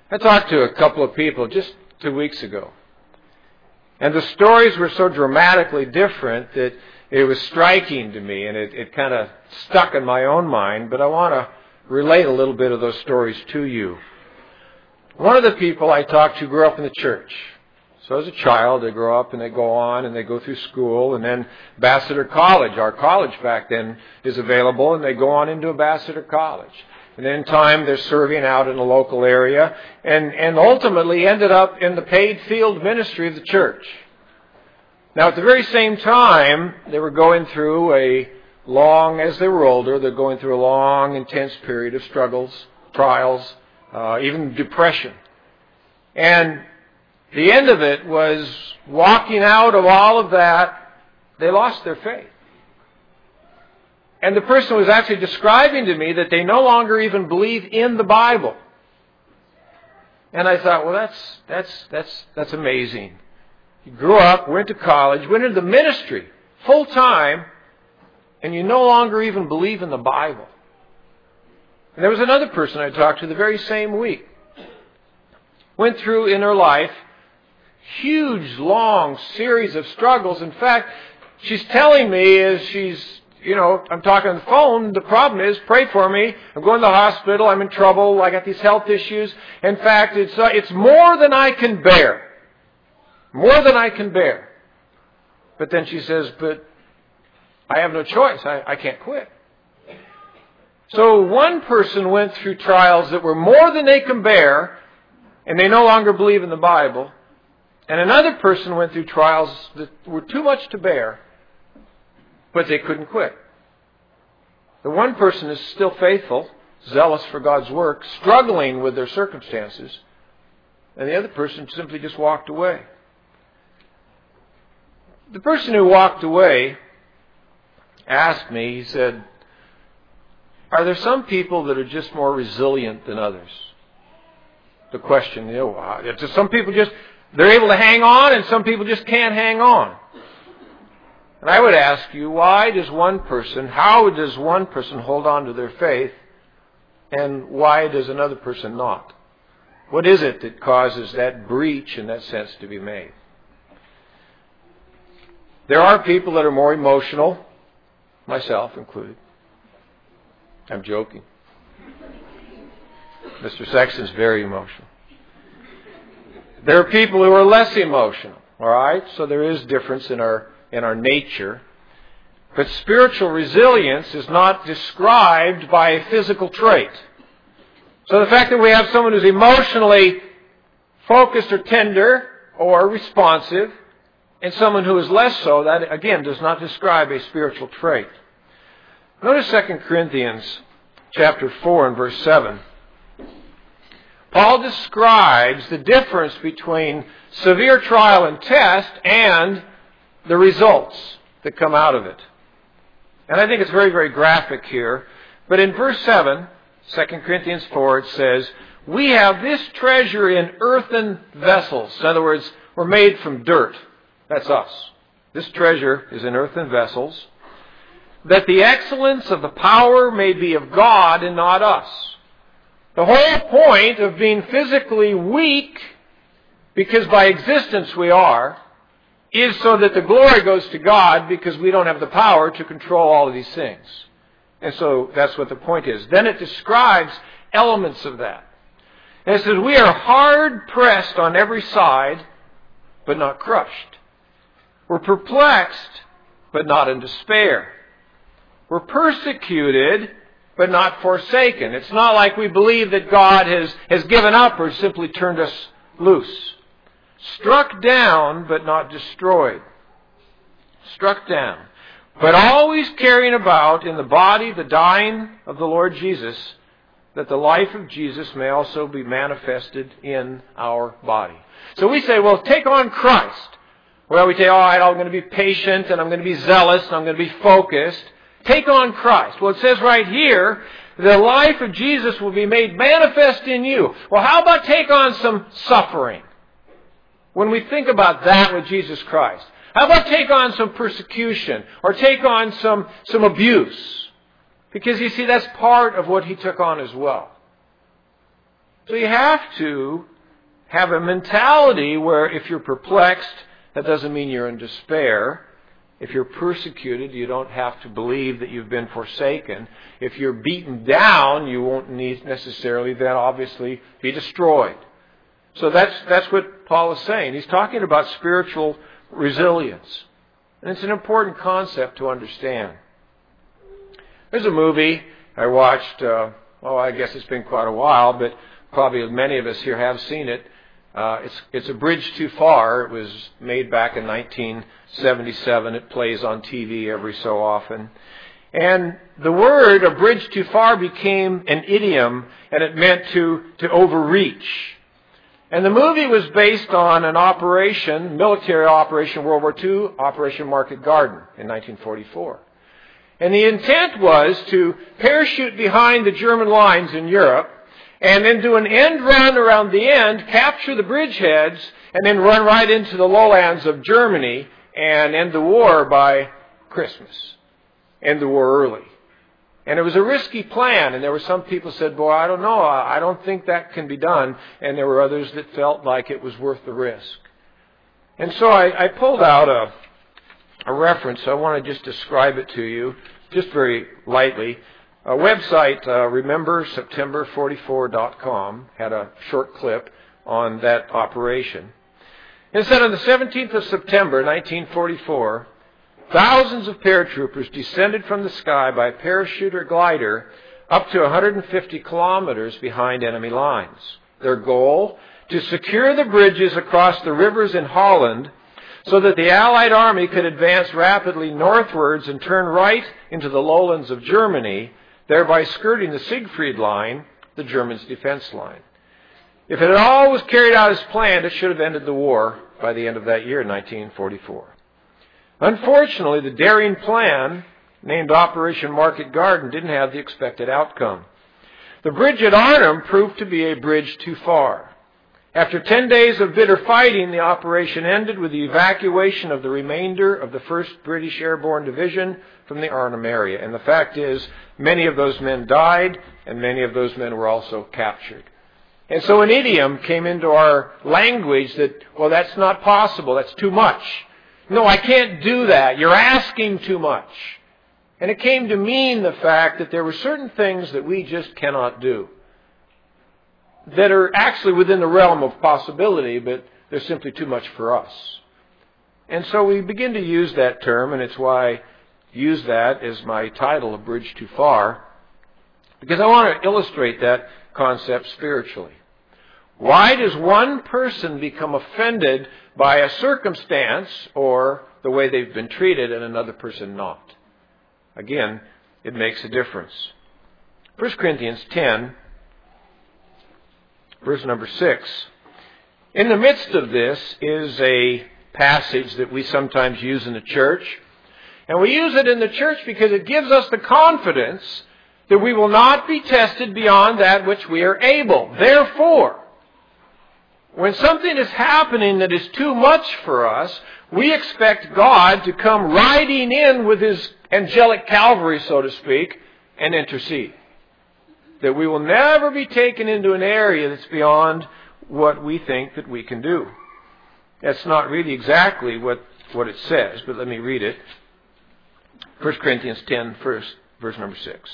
I talked to a couple of people just 2 weeks ago. And the stories were so dramatically different that it was striking to me, and it kind of stuck in my own mind. But I want to relate a little bit of those stories to you. One of the people I talked to grew up in the church. So as a child, they grow up and they go on and they go through school, and then Ambassador College, our college back then, is available, and they go on into Ambassador College. And then in time, they're serving out in the local area, and ultimately ended up in the paid field ministry of the church. Now, at the very same time, they were going through as they were older, they're going through a long, intense period of struggles, trials, even depression. And the end of it was, walking out of all of that, they lost their faith. And the person was actually describing to me that they no longer even believe in the Bible. And I thought, well, that's amazing. You grew up, went to college, went into the ministry full time, and you no longer even believe in the Bible. And there was another person I talked to the very same week. Went through in her life huge, long series of struggles. In fact, she's telling me as I'm talking on the phone, the problem is, pray for me. I'm going to the hospital. I'm in trouble. I got these health issues. In fact, it's more than I can bear. More than I can bear. But then she says, but I have no choice. I can't quit. So one person went through trials that were more than they can bear, and they no longer believe in the Bible. And another person went through trials that were too much to bear, but they couldn't quit. The one person is still faithful, zealous for God's work, struggling with their circumstances, and the other person simply just walked away. The person who walked away asked me, he said, are there some people that are just more resilient than others? The question, just some people they're able to hang on, and some people just can't hang on. And I would ask you, how does one person hold on to their faith, and why does another person not? What is it that causes that breach in that sense to be made? There are people that are more emotional, myself included. I'm joking. Mr. Sexton's very emotional. There are people who are less emotional, all right? So there is difference in our nature. But spiritual resilience is not described by a physical trait. So the fact that we have someone who's emotionally focused or tender or responsive, and someone who is less so, that again does not describe a spiritual trait. Notice 2 Corinthians chapter 4 and verse 7. Paul describes the difference between severe trial and test and the results that come out of it. And I think it's very, very graphic here. But in verse 7, 2 Corinthians 4, it says, we have this treasure in earthen vessels. In other words, we're made from dirt. That's us. This treasure is in earthen vessels, that the excellence of the power may be of God and not us. The whole point of being physically weak, because by existence we are, is so that the glory goes to God, because we don't have the power to control all of these things. And so that's what the point is. Then it describes elements of that. And it says, we are hard pressed on every side, but not crushed. We're perplexed, but not in despair. We're persecuted, but not forsaken. It's not like we believe that God has given up or simply turned us loose. Struck down, but not destroyed. Struck down. But always carrying about in the body the dying of the Lord Jesus, that the life of Jesus may also be manifested in our body. So we say, well, take on Christ. Well, we say, all right, I'm going to be patient, and I'm going to be zealous, and I'm going to be focused. Take on Christ. Well, it says right here, the life of Jesus will be made manifest in you. Well, how about take on some suffering? When we think about that with Jesus Christ. How about take on some persecution? Or take on some abuse? Because you see, that's part of what He took on as well. So you have to have a mentality where if you're perplexed, that doesn't mean you're in despair. If you're persecuted, you don't have to believe that you've been forsaken. If you're beaten down, you won't need necessarily then obviously be destroyed. So that's what Paul is saying. He's talking about spiritual resilience. And it's an important concept to understand. There's a movie I watched, I guess it's been quite a while, but probably many of us here have seen it. It's A Bridge Too Far. It was made back in 1977. It plays on TV every so often. And the word "a bridge too far" became an idiom, and it meant to overreach. And the movie was based on an operation, military operation, World War II, Operation Market Garden in 1944. And the intent was to parachute behind the German lines in Europe, and then do an end run around the end, capture the bridgeheads, and then run right into the lowlands of Germany and end the war by Christmas. End the war early. And it was a risky plan, and there were some people who said, boy, I don't know, I don't think that can be done. And there were others that felt like it was worth the risk. And so I pulled out a reference. I want to just describe it to you, just very lightly. A website, RememberSeptember44.com, had a short clip on that operation. It said on the 17th of September, 1944, thousands of paratroopers descended from the sky by parachute or glider up to 150 kilometers behind enemy lines. Their goal, to secure the bridges across the rivers in Holland so that the Allied army could advance rapidly northwards and turn right into the lowlands of Germany, thereby skirting the Siegfried Line, the Germans' defense line. If it all was carried out as planned, it should have ended the war by the end of that year, 1944. Unfortunately, the daring plan, named Operation Market Garden, didn't have the expected outcome. The bridge at Arnhem proved to be a bridge too far. After 10 days of bitter fighting, the operation ended with the evacuation of the remainder of the 1st British Airborne Division from the Arnhem area. And the fact is, many of those men died, and many of those men were also captured. And so an idiom came into our language that, well, that's not possible, that's too much. No, I can't do that. You're asking too much. And it came to mean the fact that there were certain things that we just cannot do, that are actually within the realm of possibility, but they're simply too much for us. And so we begin to use that term, and it's why I use that as my title, A Bridge Too Far, because I want to illustrate that concept spiritually. Why does one person become offended by a circumstance or the way they've been treated and another person not? Again, it makes a difference. 1 Corinthians 10, verse number 6. In the midst of this is a passage that we sometimes use in the church. And we use it in the church because it gives us the confidence that we will not be tested beyond that which we are able. Therefore, when something is happening that is too much for us, we expect God to come riding in with His angelic cavalry, so to speak, and intercede. That we will never be taken into an area that's beyond what we think that we can do. That's not really exactly what it says, but let me read it. 1 Corinthians 10, verse number 6.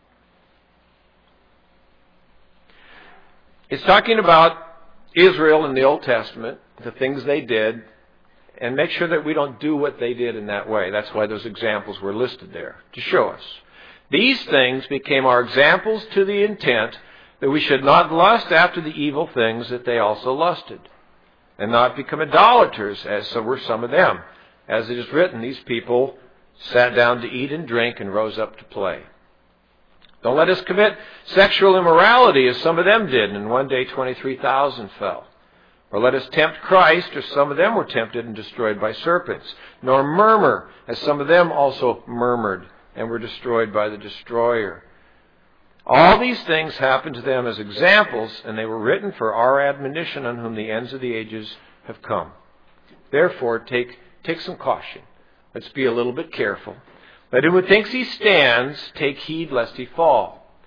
It's talking about Israel in the Old Testament, the things they did, and make sure that we don't do what they did in that way. That's why those examples were listed there, to show us. These things became our examples to the intent that we should not lust after the evil things that they also lusted, and not become idolaters, as so were some of them. As it is written, these people sat down to eat and drink and rose up to play. Don't let us commit sexual immorality as some of them did, and one day 23,000 fell. Or let us tempt Christ, as some of them were tempted and destroyed by serpents. Nor murmur, as some of them also murmured and were destroyed by the destroyer. All these things happened to them as examples, and they were written for our admonition, on whom the ends of the ages have come. Therefore, take some caution. Let's be a little bit careful. Let him who thinks he stands take heed lest he fall.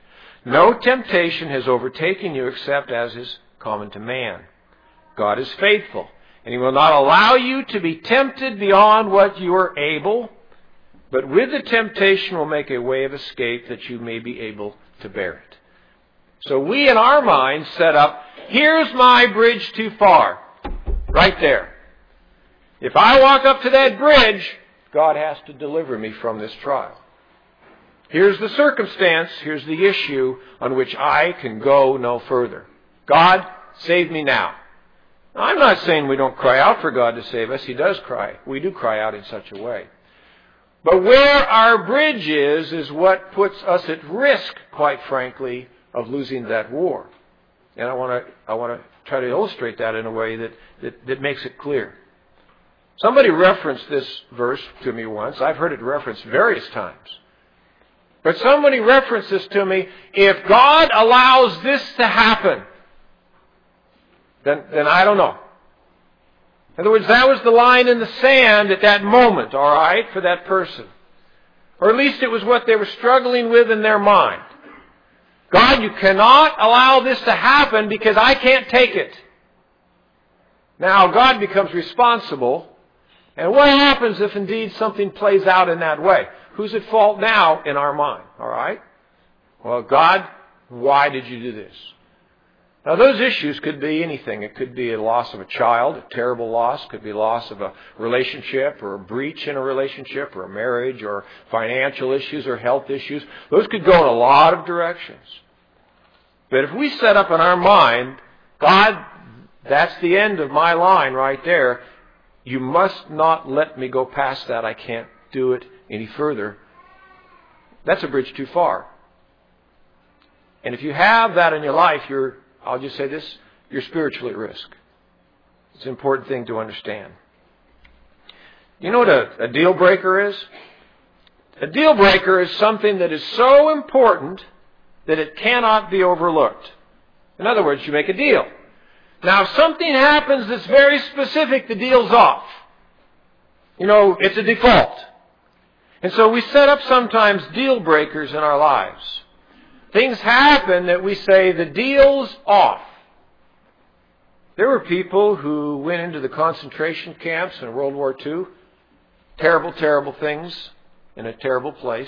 No temptation has overtaken you except as is common to man. God is faithful, and He will not allow you to be tempted beyond what you are able, but with the temptation will make a way of escape that you may be able to bear it. So we in our minds set up, here's my bridge too far. Right there. If I walk up to that bridge, God has to deliver me from this trial. Here's the circumstance, here's the issue on which I can go no further. God, save me now. Now, I'm not saying we don't cry out for God to save us. He does cry. We do cry out in such a way. But where our bridge is what puts us at risk, quite frankly, of losing that war. And I want to try to illustrate that in a way that makes it clear. Somebody referenced this verse to me once. I've heard it referenced various times. But somebody referenced this to me. If God allows this to happen, then I don't know. In other words, that was the line in the sand at that moment, all right, for that person. Or at least it was what they were struggling with in their mind. God, you cannot allow this to happen because I can't take it. Now, God becomes responsible. And what happens if indeed something plays out in that way? Who's at fault now in our mind? All right? Well, God, why did you do this? Now, those issues could be anything. It could be a loss of a child, a terrible loss. It could be loss of a relationship or a breach in a relationship or a marriage or financial issues or health issues. Those could go in a lot of directions. But if we set up in our mind, God, that's the end of my line right there. You must not let me go past that. I can't do it any further. That's a bridge too far. And if you have that in your life, I'll just say this, you're spiritually at risk. It's an important thing to understand. You know what a deal breaker is? A deal breaker is something that is so important that it cannot be overlooked. In other words, you make a deal. Now, if something happens that's very specific, the deal's off. You know, it's a default. And so we set up sometimes deal breakers in our lives. Things happen that we say, the deal's off. There were people who went into the concentration camps in World War II. Terrible, terrible things in a terrible place.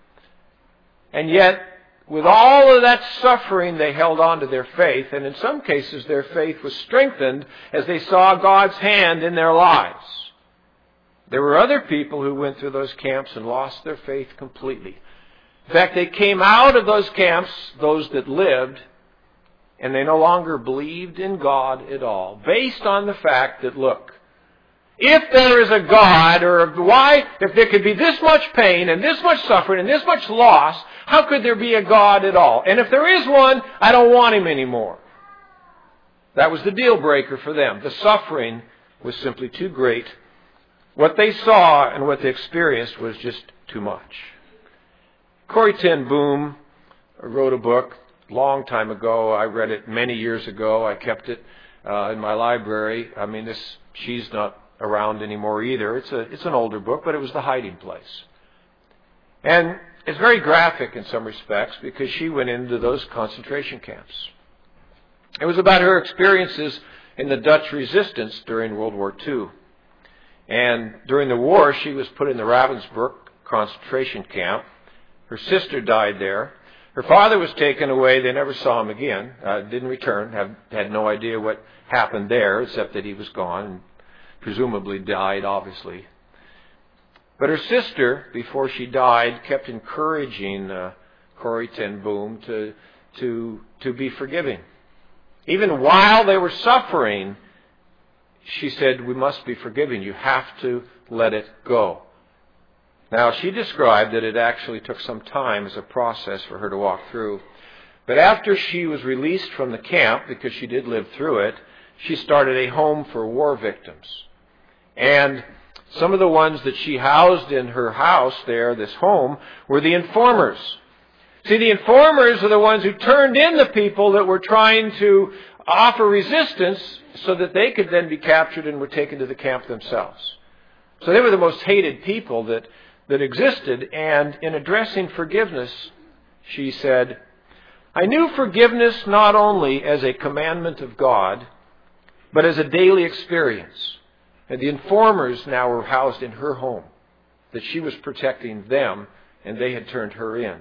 And yet, with all of that suffering, they held on to their faith. And in some cases, their faith was strengthened as they saw God's hand in their lives. There were other people who went through those camps and lost their faith completely. In fact, they came out of those camps, those that lived, and they no longer believed in God at all, based on the fact that, look, if there is a God, or why, if there could be this much pain and this much suffering and this much loss, how could there be a God at all? And if there is one, I don't want Him anymore. That was the deal breaker for them. The suffering was simply too great. What they saw and what they experienced was just too much. Corrie ten Boom wrote a book a long time ago. I read it many years ago. I kept it in my library. I mean, she's not around anymore either. It's an older book, but it was The Hiding Place. And it's very graphic in some respects because she went into those concentration camps. It was about her experiences in the Dutch resistance during World War II. And during the war, she was put in the Ravensbrück concentration camp. Her sister died there. Her father was taken away. They never saw him again. Didn't return. Had no idea what happened there, except that he was gone and presumably died, obviously. But her sister, before she died, kept encouraging Corrie ten Boom to be forgiving. Even while they were suffering, she said, we must be forgiving. You have to let it go. Now, she described that it actually took some time as a process for her to walk through. But after she was released from the camp, because she did live through it, she started a home for war victims. And some of the ones that she housed in her house there, this home, were the informers. See, the informers are the ones who turned in the people that were trying to offer resistance so that they could then be captured and were taken to the camp themselves. So they were the most hated people that existed. And in addressing forgiveness, she said, I knew forgiveness not only as a commandment of God, but as a daily experience. And the informers now were housed in her home, that she was protecting them, and they had turned her in.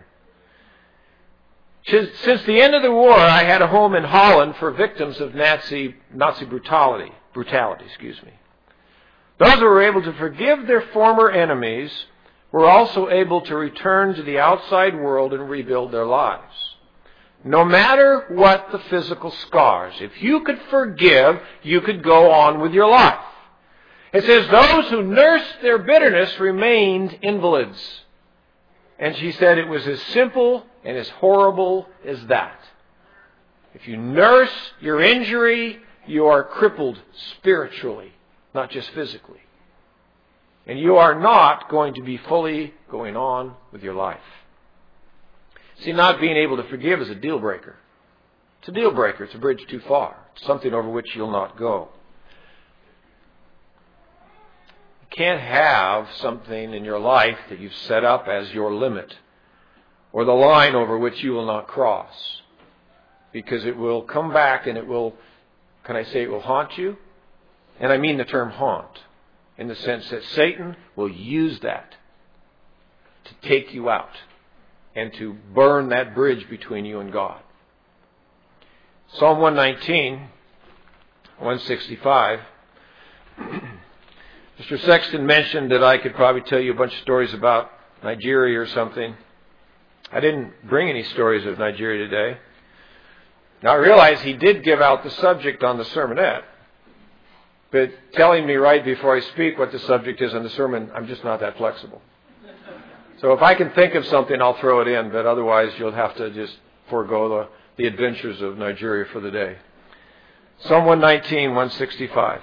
Since the end of the war, I had a home in Holland for victims of Nazi brutality. Those who were able to forgive their former enemies were also able to return to the outside world and rebuild their lives. No matter what the physical scars, if you could forgive, you could go on with your life. It says, those who nursed their bitterness remained invalids. And she said it was as simple and as horrible as that. If you nurse your injury, you are crippled spiritually, not just physically. And you are not going to be fully going on with your life. See, not being able to forgive is a deal breaker. It's a deal breaker. It's a bridge too far. It's something over which you'll not go. You can't have something in your life that you've set up as your limit or the line over which you will not cross. Because it will come back and it will, can I say it will haunt you? And I mean the term haunt, in the sense that Satan will use that to take you out and to burn that bridge between you and God. Psalm 119, 165. Mr. Sexton mentioned that I could probably tell you a bunch of stories about Nigeria or something. I didn't bring any stories of Nigeria today. Now I realize he did give out the subject on the sermonette. But telling me right before I speak what the subject is on the sermon, I'm just not that flexible. So if I can think of something, I'll throw it in, but otherwise you'll have to just forego the adventures of Nigeria for the day. Psalm 119, 165.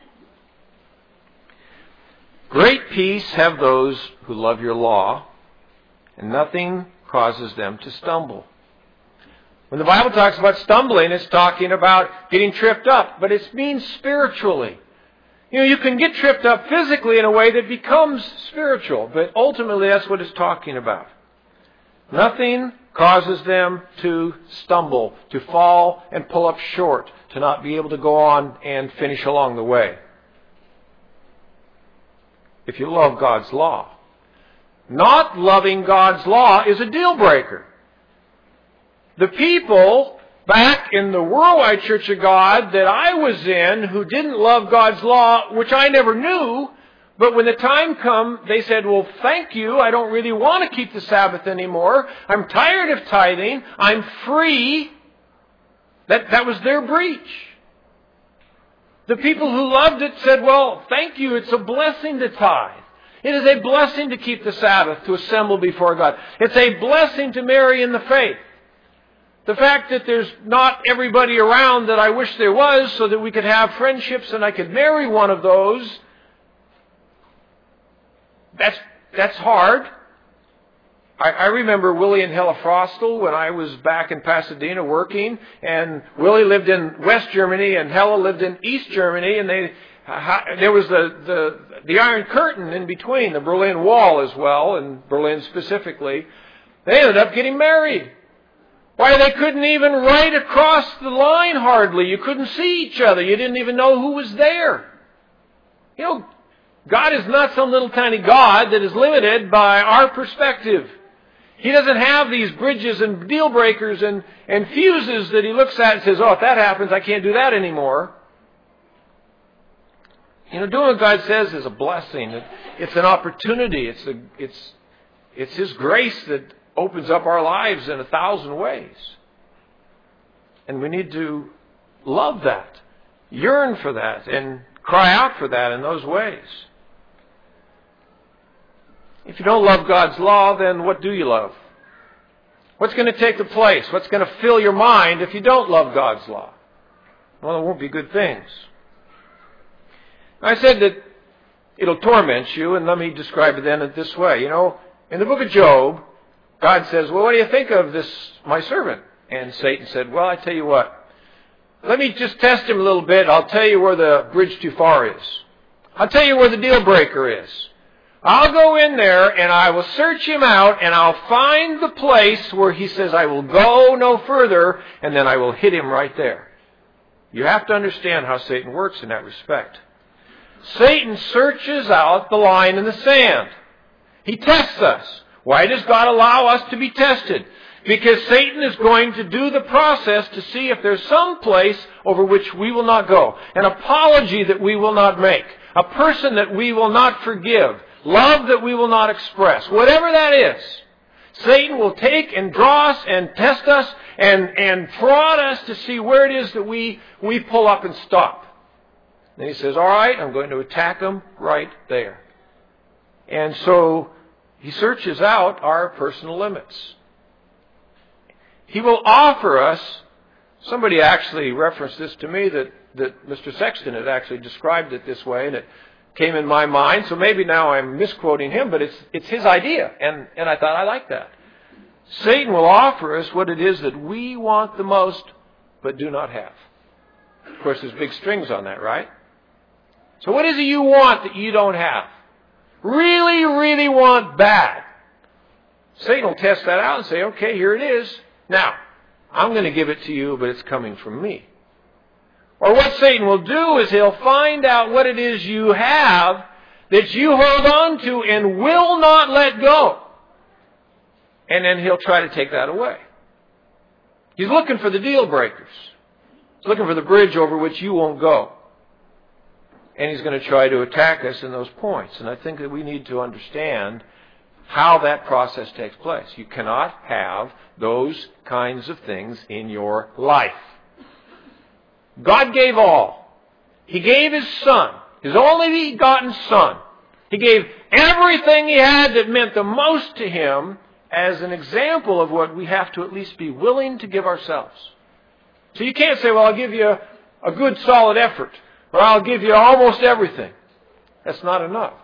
Great peace have those who love your law, and nothing causes them to stumble. When the Bible talks about stumbling, it's talking about getting tripped up, but it means spiritually. You know, you can get tripped up physically in a way that becomes spiritual, but ultimately that's what it's talking about. Nothing causes them to stumble, to fall and pull up short, to not be able to go on and finish along the way. If you love God's law. Not loving God's law is a deal breaker. The people back in the Worldwide Church of God that I was in who didn't love God's law, which I never knew, but when the time come, they said, well, thank you. I don't really want to keep the Sabbath anymore. I'm tired of tithing. I'm free. That was their breach. The people who loved it said, well, thank you. It's a blessing to tithe. It is a blessing to keep the Sabbath, to assemble before God. It's a blessing to marry in the faith. The fact that there's not everybody around that I wish there was so that we could have friendships and I could marry one of those, that's hard. I remember Willie and Hella Frostel when I was back in Pasadena working, and Willie lived in West Germany and Hella lived in East Germany, and there was the Iron Curtain in between, the Berlin Wall as well, and Berlin specifically. They ended up getting married. Why, they couldn't even write across the line hardly. You couldn't see each other. You didn't even know who was there. You know, God is not some little tiny God that is limited by our perspective. He doesn't have these bridges and deal breakers and fuses that He looks at and says, oh, if that happens, I can't do that anymore. You know, doing what God says is a blessing. It's an opportunity. It's His grace that opens up our lives in 1,000 ways. And we need to love that, yearn for that, and cry out for that in those ways. If you don't love God's law, then what do you love? What's going to take the place? What's going to fill your mind if you don't love God's law? Well, it won't be good things. I said that it'll torment you, and let me describe it then this way. You know, in the book of Job, God says, well, what do you think of this, my servant? And Satan said, well, I tell you what. Let me just test him a little bit. I'll tell you where the bridge too far is. I'll tell you where the deal breaker is. I'll go in there and I will search him out and I'll find the place where he says I will go no further, and then I will hit him right there. You have to understand how Satan works in that respect. Satan searches out the line in the sand. He tests us. Why does God allow us to be tested? Because Satan is going to do the process to see if there's some place over which we will not go. An apology that we will not make. A person that we will not forgive. Love that we will not express. Whatever that is. Satan will take and draw us and test us and prod us to see where it is that we pull up and stop. And he says, all right, I'm going to attack him right there. And so he searches out our personal limits. He will offer us, somebody actually referenced this to me, that Mr. Sexton had actually described it this way, and it came in my mind, so maybe now I'm misquoting him, but it's his idea, and I thought I like that. Satan will offer us what it is that we want the most, but do not have. Of course, there's big strings on that, right? So what is it you want that you don't have? Really, really want bad. Satan will test that out and say, okay, here it is. Now, I'm going to give it to you, but it's coming from me. Or what Satan will do is he'll find out what it is you have that you hold on to and will not let go. And then he'll try to take that away. He's looking for the deal breakers. He's looking for the bridge over which you won't go. And he's going to try to attack us in those points. And I think that we need to understand how that process takes place. You cannot have those kinds of things in your life. God gave all. He gave His Son, His only begotten Son. He gave everything He had that meant the most to Him as an example of what we have to at least be willing to give ourselves. So you can't say, well, I'll give you a good solid effort, or I'll give you almost everything. That's not enough.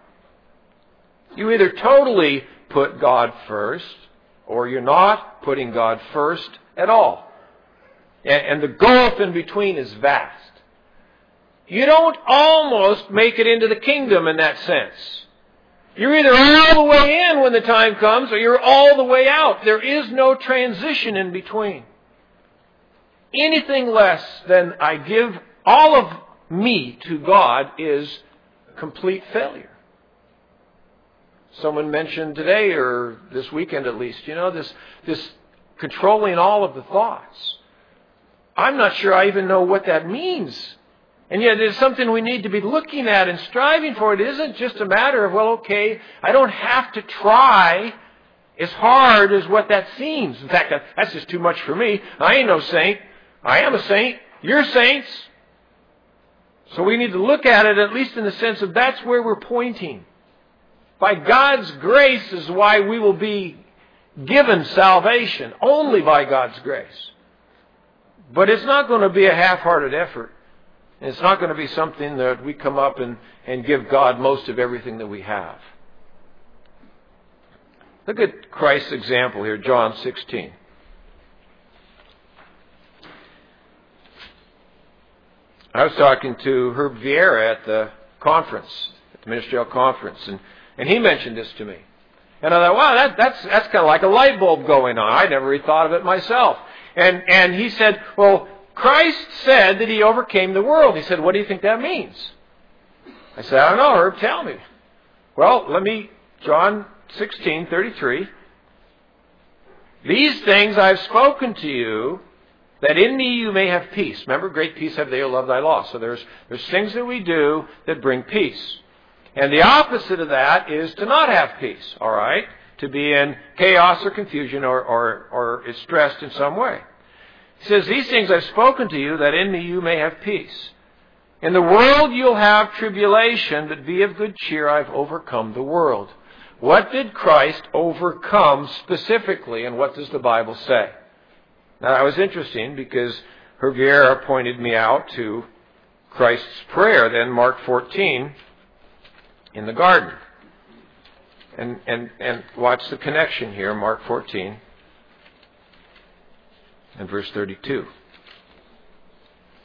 You either totally put God first, or you're not putting God first at all. And the gulf in between is vast. You don't almost make it into the kingdom in that sense. You're either all the way in when the time comes, or you're all the way out. There is no transition in between. Anything less than I give all of me to God is complete failure. Someone mentioned today, or this weekend at least, this controlling all of the thoughts. I'm not sure I even know what that means. And yet it's something we need to be looking at and striving for. It isn't just a matter of, well, okay, I don't have to try as hard as what that seems. In fact, that's just too much for me. I ain't no saint. I am a saint. You're saints. So we need to look at it at least in the sense of that's where we're pointing. By God's grace is why we will be given salvation. Only by God's grace. But it's not going to be a half-hearted effort. It's not going to be something that we come up and give God most of everything that we have. Look at Christ's example here, John 16. I was talking to Herb Vieira at the conference, at the ministerial conference, and he mentioned this to me. And I thought, wow, that's kind of like a light bulb going on. I never really thought of it myself. And he said, well, Christ said that He overcame the world. He said, what do you think that means? I said, I don't know, Herb, tell me. Well, John 16:33. These things I've spoken to you, that in me you may have peace. Remember, great peace have they who love thy law. So there's things that we do that bring peace. And the opposite of that is to not have peace, all right? To be in chaos or confusion or is stressed in some way. He says, these things I've spoken to you, that in me you may have peace. In the world you'll have tribulation, but be of good cheer, I've overcome the world. What did Christ overcome specifically, and what does the Bible say? Now, that was interesting because Herb Vieira pointed me out to Christ's prayer, then Mark 14, in the garden. And watch the connection here, Mark 14 and verse 32.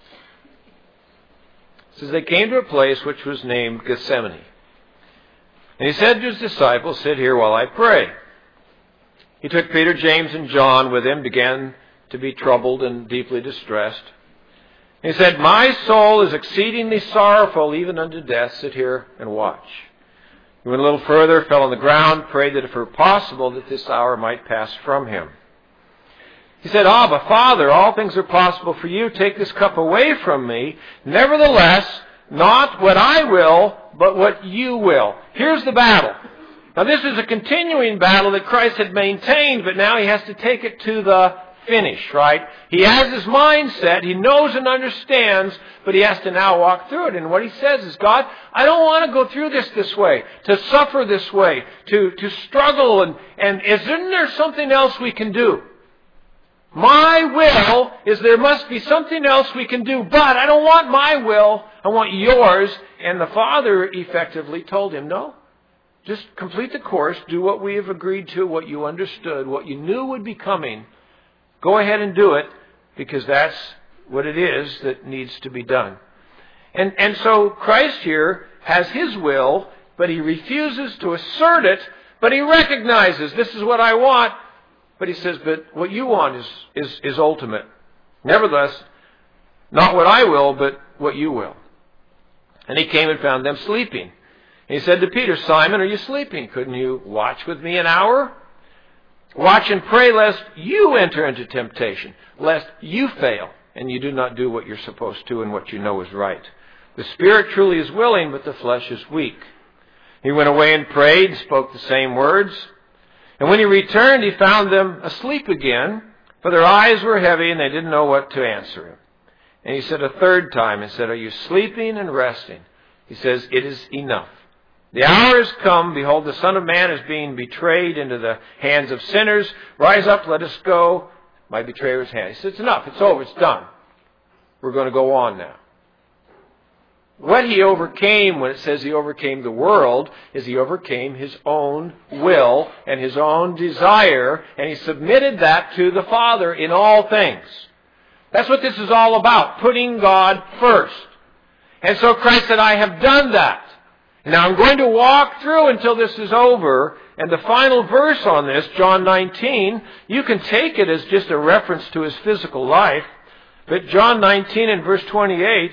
It says, they came to a place which was named Gethsemane. And he said to his disciples, "Sit here while I pray." He took Peter, James, and John with him, began to be troubled and deeply distressed. And he said, "My soul is exceedingly sorrowful, even unto death. Sit here and watch." He went a little further, fell on the ground, prayed that if it were possible that this hour might pass from him. He said, "Abba, Father, all things are possible for you. Take this cup away from me. Nevertheless, not what I will, but what you will." Here's the battle. Now, this is a continuing battle that Christ had maintained, but now he has to take it to the finish, right? He has his mind set, he knows and understands, but he has to now walk through it. And what he says is, God, I don't want to go through this way, to suffer this way, to struggle, and isn't there something else we can do? My will is there must be something else we can do, but I don't want my will, I want yours. And the Father effectively told him, no, just complete the course, do what we have agreed to, what you understood, what you knew would be coming. Go ahead and do it, because that's what it is that needs to be done. And so Christ here has his will, but he refuses to assert it, but he recognizes this is what I want. But he says, but what you want is ultimate. Nevertheless, not what I will, but what you will. And he came and found them sleeping. And he said to Peter, "Simon, are you sleeping? Couldn't you watch with me an hour? Watch and pray lest you enter into temptation, lest you fail, and you do not do what you're supposed to and what you know is right. The spirit truly is willing, but the flesh is weak." He went away and prayed and spoke the same words. And when he returned, he found them asleep again, for their eyes were heavy and they didn't know what to answer him. And he said a third time, and said, "Are you sleeping and resting?" He says, "It is enough. The hour is come. Behold, the Son of Man is being betrayed into the hands of sinners. Rise up, let us go. My betrayer's hand." He says, "It's enough. It's over. It's done. We're going to go on now." What he overcame, when it says he overcame the world, is he overcame his own will and his own desire, and he submitted that to the Father in all things. That's what this is all about, putting God first. And so Christ said, "I have done that. Now I'm going to walk through until this is over." And the final verse on this, John 19, you can take it as just a reference to his physical life. But John 19 and verse 28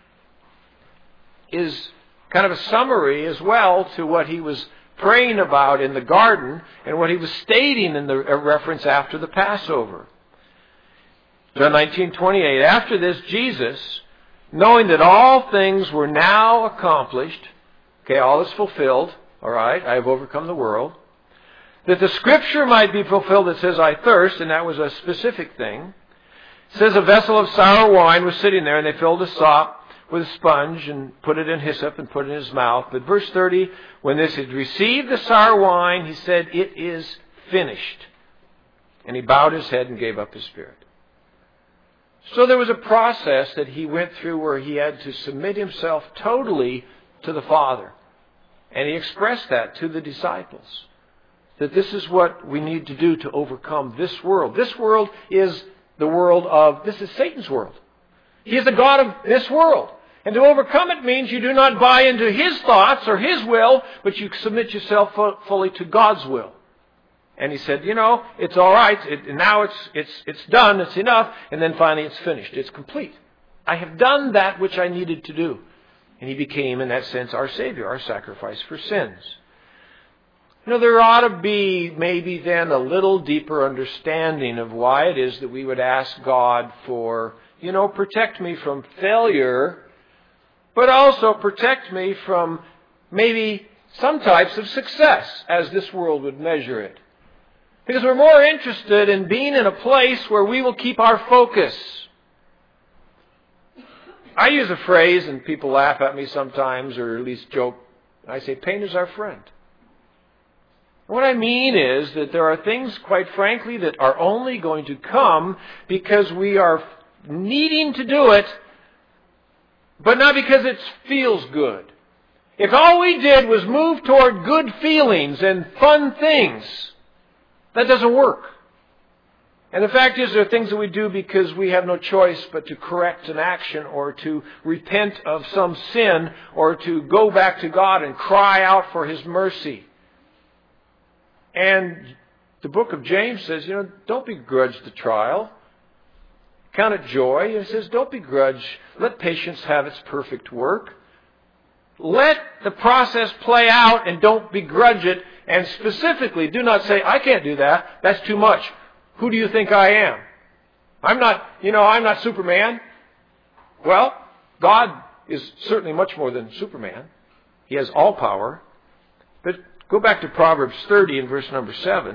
is kind of a summary as well to what he was praying about in the garden and what he was stating in the reference after the Passover. John 19:28. After this, Jesus, knowing that all things were now accomplished, okay, all is fulfilled, all right, I have overcome the world, that the scripture might be fulfilled that says, "I thirst," and that was a specific thing. It says a vessel of sour wine was sitting there, and they filled a sop with a sponge and put it in hyssop and put it in his mouth. But verse 30, when this had received the sour wine, he said, "It is finished." And he bowed his head and gave up his spirit. So there was a process that he went through where he had to submit himself totally to the Father. And he expressed that to the disciples. That this is what we need to do to overcome this world. This world is the world of, this is Satan's world. He is the God of this world. And to overcome it means you do not buy into his thoughts or his will, but you submit yourself fully to God's will. And he said, it's all right. Now it's done. It's enough. And then finally it's finished. It's complete. I have done that which I needed to do. And he became, in that sense, our Savior, our sacrifice for sins. There ought to be maybe then a little deeper understanding of why it is that we would ask God for, protect me from failure, but also protect me from maybe some types of success, as this world would measure it. Because we're more interested in being in a place where we will keep our focus. I use a phrase, and people laugh at me sometimes, or at least joke. I say, pain is our friend. What I mean is that there are things, quite frankly, that are only going to come because we are needing to do it, but not because it feels good. If all we did was move toward good feelings and fun things, that doesn't work. And the fact is, there are things that we do because we have no choice but to correct an action or to repent of some sin or to go back to God and cry out for His mercy. And the book of James says, don't begrudge the trial. Count it joy. It says, don't begrudge. Let patience have its perfect work. Let the process play out and don't begrudge it. And specifically, do not say, I can't do that. That's too much. Who do you think I am? I'm not Superman. Well, God is certainly much more than Superman. He has all power. But go back to Proverbs 30 and verse number 7.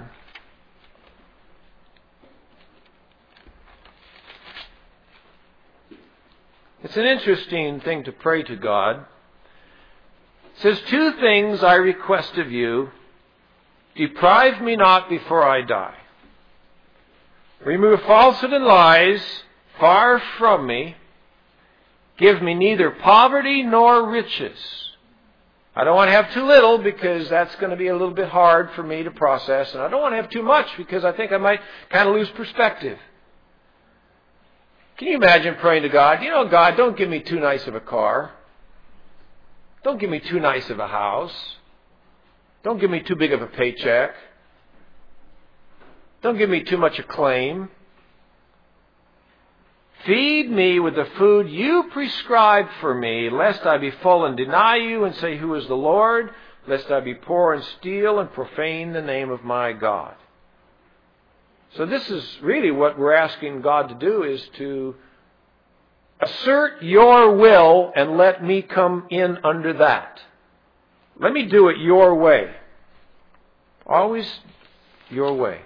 It's an interesting thing to pray to God. It says, 2 things I request of you. Deprive me not before I die. Remove falsehood and lies far from me. Give me neither poverty nor riches. I don't want to have too little because that's going to be a little bit hard for me to process. And I don't want to have too much because I think I might kind of lose perspective. Can you imagine praying to God, God, don't give me too nice of a car. Don't give me too nice of a house. Don't give me too big of a paycheck. Don't give me too much acclaim. Feed me with the food you prescribe for me, lest I be full and deny you and say, who is the Lord? Lest I be poor and steal and profane the name of my God. So this is really what we're asking God to do, is to assert your will and let me come in under that. Let me do it your way. Always your way.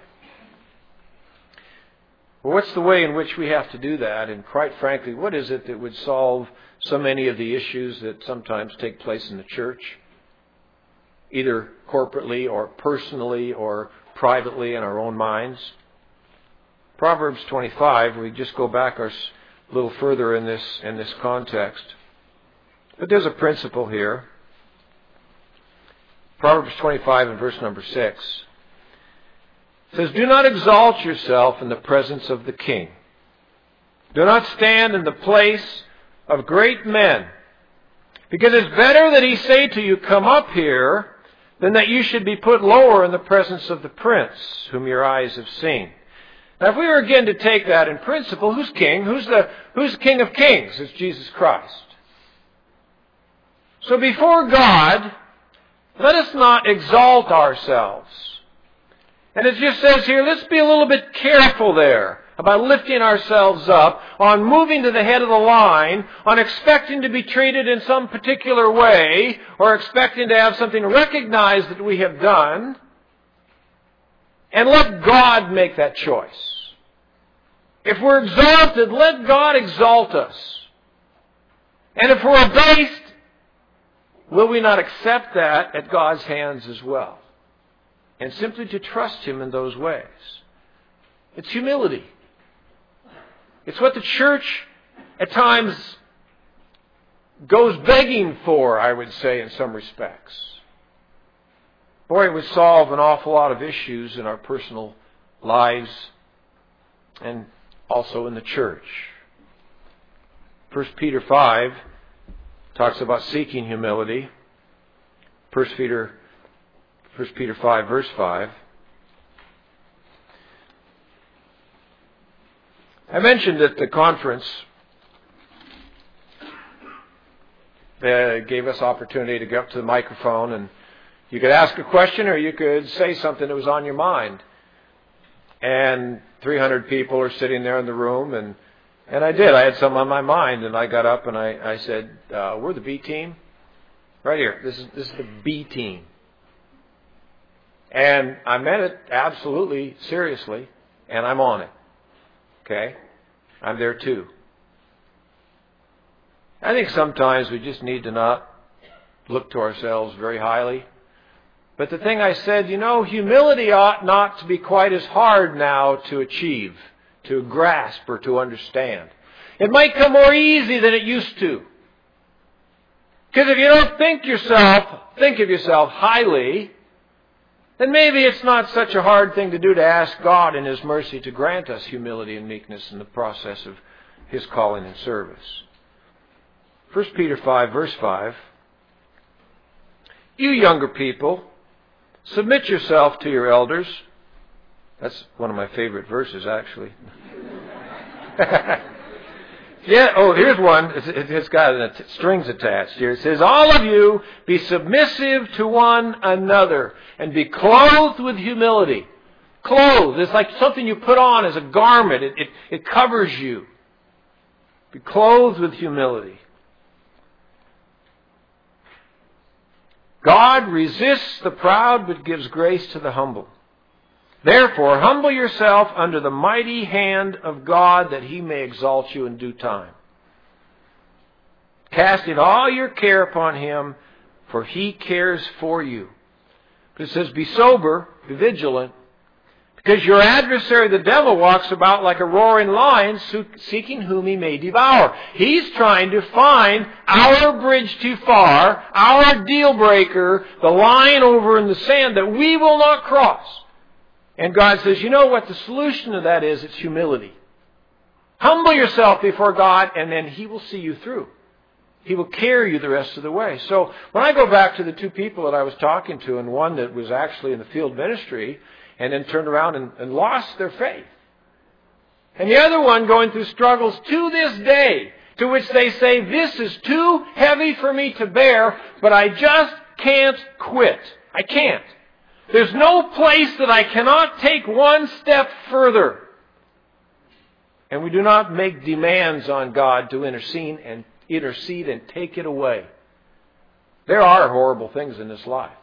Well, what's the way in which we have to do that? And quite frankly, what is it that would solve so many of the issues that sometimes take place in the church? Either corporately or personally or privately in our own minds. Proverbs 25, we just go back a little further in this context. But there's a principle here. Proverbs 25 and verse number 6. It says, do not exalt yourself in the presence of the king. Do not stand in the place of great men. Because it's better that he say to you, come up here, than that you should be put lower in the presence of the prince, whom your eyes have seen. Now, if we were again to take that in principle, who's king? Who's the King of Kings? It's Jesus Christ. So before God, let us not exalt ourselves. And it just says here, let's be a little bit careful there about lifting ourselves up, on moving to the head of the line, on expecting to be treated in some particular way, or expecting to have something recognized that we have done. And let God make that choice. If we're exalted, let God exalt us. And if we're abased, will we not accept that at God's hands as well? And simply to trust Him in those ways. It's humility. It's what the church at times goes begging for, I would say, in some respects. Boy, it would solve an awful lot of issues in our personal lives and also in the church. 1 Peter 5 talks about seeking humility. 1 Peter 5, verse 5. I mentioned at the conference, they gave us opportunity to go up to the microphone and you could ask a question or you could say something that was on your mind. And 300 people are sitting there in the room, and I did. I had something on my mind, and I got up and I said, we're the B team. Right here. This is the B team. And I meant it absolutely seriously, and I'm on it. Okay? I'm there too. I think sometimes we just need to not look to ourselves very highly. But the thing I said, humility ought not to be quite as hard now to achieve, to grasp, or to understand. It might come more easy than it used to. Because if you don't think of yourself highly, then maybe it's not such a hard thing to do to ask God in His mercy to grant us humility and meekness in the process of His calling and service. 1 Peter 5, verse 5. You younger people, submit yourself to your elders. That's one of my favorite verses, actually. Yeah. Oh, here's one. It's got strings attached here. It says, all of you be submissive to one another and be clothed with humility. Clothed. It's like something you put on as a garment. It covers you. Be clothed with humility. God resists the proud but gives grace to the humble. Therefore, humble yourself under the mighty hand of God that He may exalt you in due time. Casting all your care upon Him, for He cares for you. But it says, be sober, be vigilant, because your adversary, the devil, walks about like a roaring lion, seeking whom he may devour. He's trying to find our bridge too far, our deal breaker, the line over in the sand that we will not cross. And God says, you know what the solution to that is? It's humility. Humble yourself before God, and then He will see you through. He will carry you the rest of the way. So when I go back to the two people that I was talking to, and one that was actually in the field ministry, and then turned around and lost their faith. And the other one going through struggles to this day, to which they say, this is too heavy for me to bear, but I just can't quit. I can't. There's no place that I cannot take one step further. And we do not make demands on God to intercede and take it away. There are horrible things in this life.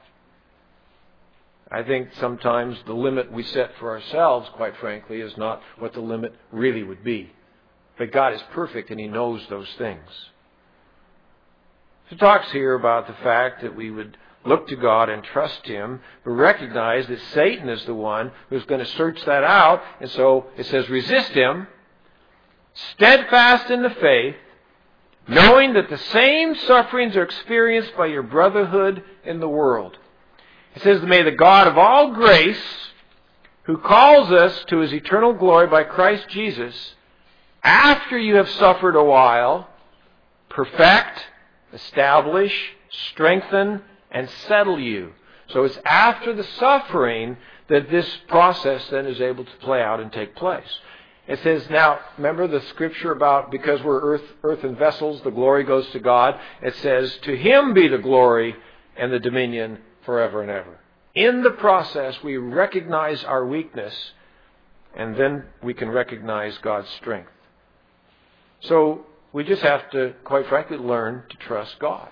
I think sometimes the limit we set for ourselves, quite frankly, is not what the limit really would be. But God is perfect and He knows those things. So it talks here about the fact that we would look to God and trust Him, but recognize that Satan is the one who's going to search that out. And so it says, resist him, steadfast in the faith, knowing that the same sufferings are experienced by your brotherhood in the world. It says, may the God of all grace, who calls us to His eternal glory by Christ Jesus, after you have suffered a while, perfect, establish, strengthen, and settle you. So it's after the suffering that this process then is able to play out and take place. It says, now, remember the scripture about because we're earthen vessels, the glory goes to God. It says, to Him be the glory and the dominion forever and ever. In the process, we recognize our weakness, and then we can recognize God's strength. So we just have to, quite frankly, learn to trust God.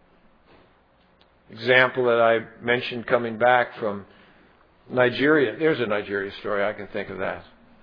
Example that I mentioned coming back from Nigeria. There's a Nigeria story. I can think of that.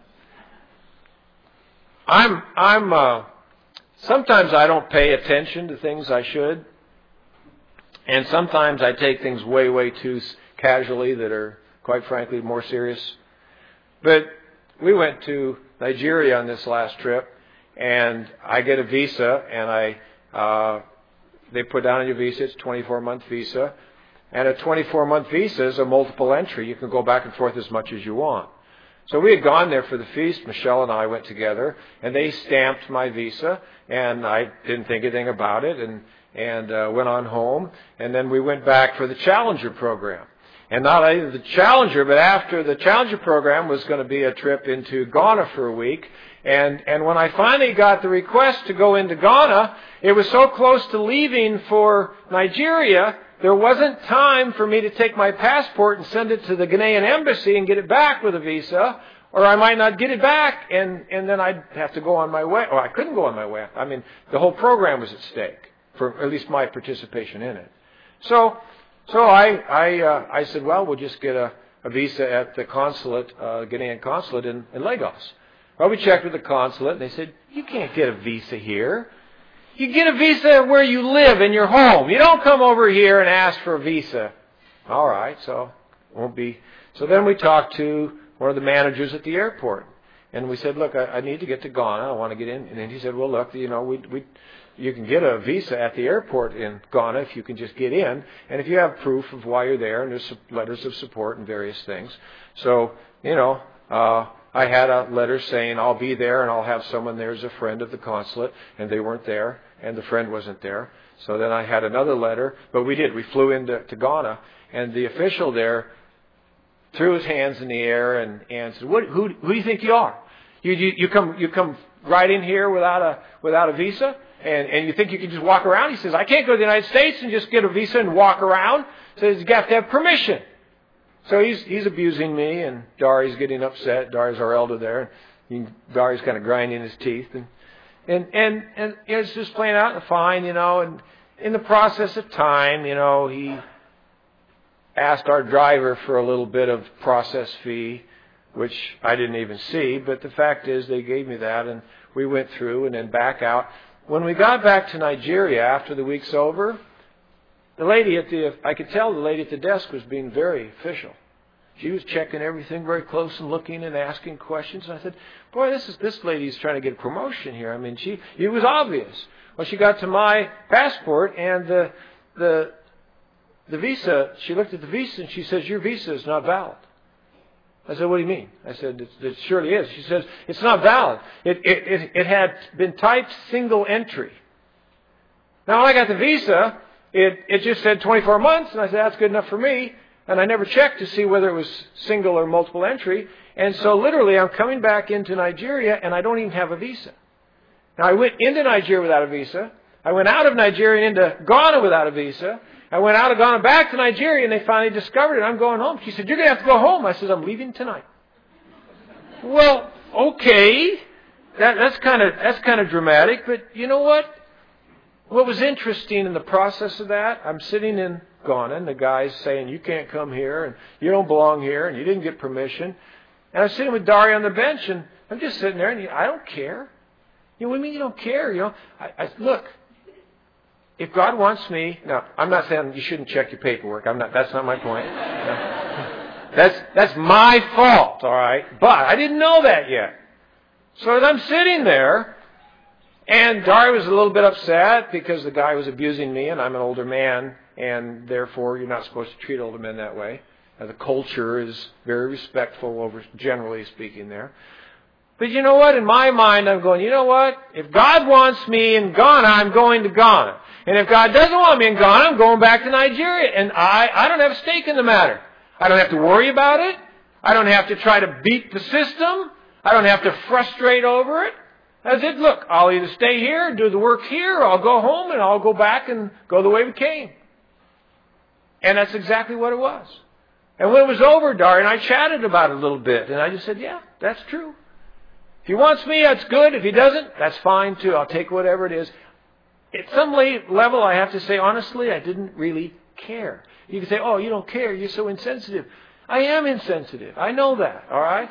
Sometimes I don't pay attention to things I should. And sometimes I take things way, way too casually that are, quite frankly, more serious. But we went to Nigeria on this last trip, and I get a visa, and they put down on your visa, it's a 24-month visa. And a 24-month visa is a multiple entry. You can go back and forth as much as you want. So we had gone there for the feast. Michelle and I went together, and they stamped my visa, and I didn't think anything about it, and went on home. And then we went back for the Challenger program. And not only the Challenger, but after the Challenger program was going to be a trip into Ghana for a week. And when I finally got the request to go into Ghana, it was so close to leaving for Nigeria, there wasn't time for me to take my passport and send it to the Ghanaian embassy and get it back with a visa, or I might not get it back, and then I'd have to go on my way. Or I couldn't go on my way. I mean, the whole program was at stake, for at least my participation in it. So I said, well, we'll just get a visa at the consulate, Ghanaian consulate in Lagos. Well, we checked with the consulate, and they said, you can't get a visa here. You get a visa where you live in your home. You don't come over here and ask for a visa. All right, so it won't be. So then we talked to one of the managers at the airport, and we said, look, I need to get to Ghana. I want to get in. And then he said, well, look, you know, you can get a visa at the airport in Ghana if you can just get in, and if you have proof of why you're there, and there's letters of support and various things. So, I had a letter saying I'll be there and I'll have someone there as a friend of the consulate, and they weren't there, and the friend wasn't there. So then I had another letter, but we flew into Ghana, and the official there threw his hands in the air and said, who do you think you are? You come right in here without a visa, and you think you can just walk around? He says, I can't go to the United States and just get a visa and walk around. He says, you have to have permission. So he's abusing me, and Dari's getting upset. Dari's our elder there, and Dari's kind of grinding his teeth, and it's just playing out fine, and in the process of time, he asked our driver for a little bit of process fee, which I didn't even see, but the fact is they gave me that, and we went through and then back out. When we got back to Nigeria after the week's over, I could tell the lady at the desk was being very official. She was checking everything very close and looking and asking questions. And I said, boy, this lady's trying to get a promotion here. I mean, it was obvious. Well, she got to my passport and the visa, she looked at the visa and she says, your visa is not valid. I said, what do you mean? I said, it surely is. She says, it's not valid. It had been typed single entry. Now, when I got the visa, it just said 24 months, and I said, that's good enough for me. And I never checked to see whether it was single or multiple entry. And so literally, I'm coming back into Nigeria, and I don't even have a visa. Now, I went into Nigeria without a visa. I went out of Nigeria into Ghana without a visa. I went out of Ghana back to Nigeria, and they finally discovered it. I'm going home. She said, you're going to have to go home. I said, I'm leaving tonight. Well, okay. That's kind of dramatic, but you know what? What was interesting in the process of that, I'm sitting in Ghana, and the guy's saying, you can't come here, and you don't belong here, and you didn't get permission. And I'm sitting with Dari on the bench, and I'm just sitting there, and I don't care. What do you mean you don't care? Look, if God wants me, now, I'm not saying you shouldn't check your paperwork. That's not my point. That's my fault, all right? But I didn't know that yet. So as I'm sitting there, and Dari was a little bit upset because the guy was abusing me, and I'm an older man, and therefore you're not supposed to treat older men that way. The culture is very respectful, generally speaking, there. But you know what? In my mind, I'm going, you know what? If God wants me in Ghana, I'm going to Ghana. And if God doesn't want me in Ghana, I'm going back to Nigeria. And I don't have a stake in the matter. I don't have to worry about it. I don't have to try to beat the system. I don't have to frustrate over it. That's it. Look, I'll either stay here and do the work here, or I'll go home and I'll go back and go the way we came. And that's exactly what it was. And when it was over, Dari and I chatted about it a little bit. And I just said, yeah, that's true. If he wants me, that's good. If he doesn't, that's fine too. I'll take whatever it is. At some level, I have to say, honestly, I didn't really care. You can say, oh, you don't care. You're so insensitive. I am insensitive. I know that, all right?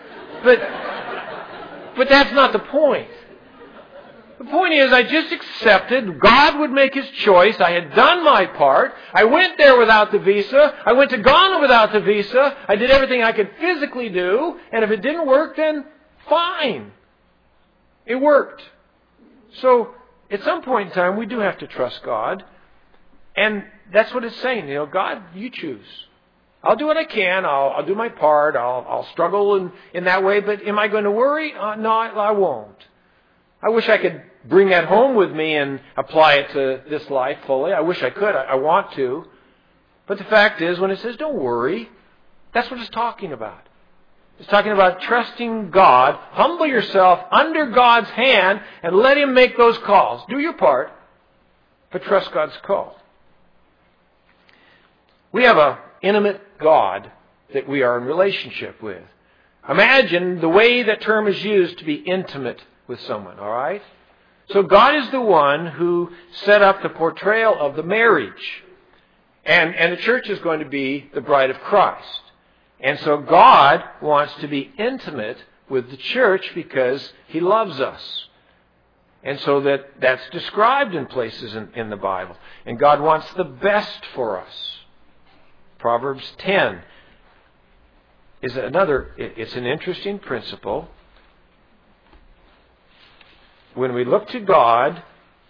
But that's not the point. The point is, I just accepted God would make His choice. I had done my part. I went there without the visa. I went to Ghana without the visa. I did everything I could physically do. And if it didn't work, then fine. It worked. So, at some point in time, we do have to trust God. And that's what it's saying. God, you choose. I'll do what I can. I'll do my part. I'll struggle in that way. But am I going to worry? No, I won't. I wish I could bring that home with me and apply it to this life fully. I wish I could. I want to. But the fact is, when it says don't worry, that's what it's talking about. It's talking about trusting God. Humble yourself under God's hand and let Him make those calls. Do your part, but trust God's call. We have an intimate God that we are in relationship with. Imagine the way that term is used to be intimate with someone, all right? So God is the one who set up the portrayal of the marriage. And the church is going to be the bride of Christ. And so God wants to be intimate with the church because He loves us. And so that's described in places in the Bible. And God wants the best for us. Proverbs 10 is it's an interesting principle. When we look to God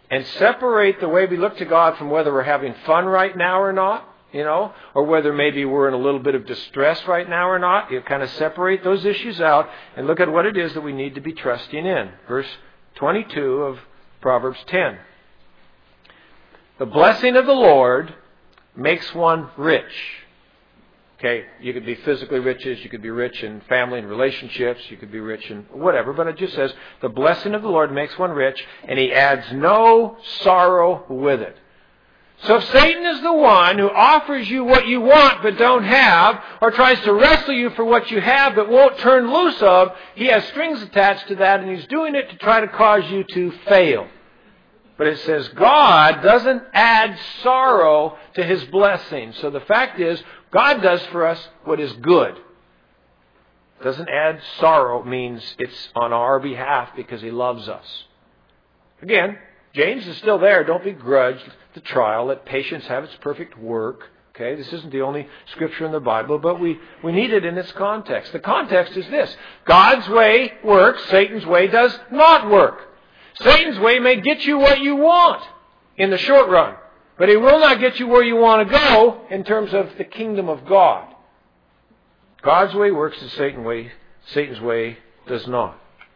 and separate the way we look to God from whether we're having fun right now or not, or whether maybe we're in a little bit of distress right now or not. You kind of separate those issues out and look at what it is that we need to be trusting in. Verse 22 of Proverbs 10. The blessing of the Lord makes one rich. Okay, you could be physically riches, you could be rich in family and relationships, you could be rich in whatever, but it just says, the blessing of the Lord makes one rich, and He adds no sorrow with it. So if Satan is the one who offers you what you want but don't have, or tries to wrestle you for what you have but won't turn loose of, he has strings attached to that, and he's doing it to try to cause you to fail. But it says God doesn't add sorrow to His blessing. So the fact is, God does for us what is good. Doesn't add sorrow means it's on our behalf because He loves us. Again, James is still there. Don't begrudge the trial. Let patience have its perfect work. Okay, this isn't the only scripture in the Bible, but we need it in its context. The context is this. God's way works. Satan's way does not work. Satan's way may get you what you want in the short run, but it will not get you where you want to go in terms of the kingdom of God. God's way works, and Satan's way does not.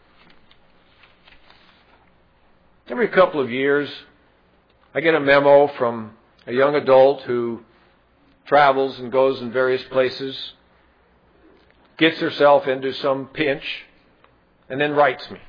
Every couple of years, I get a memo from a young adult who travels and goes in various places, gets herself into some pinch, and then writes me.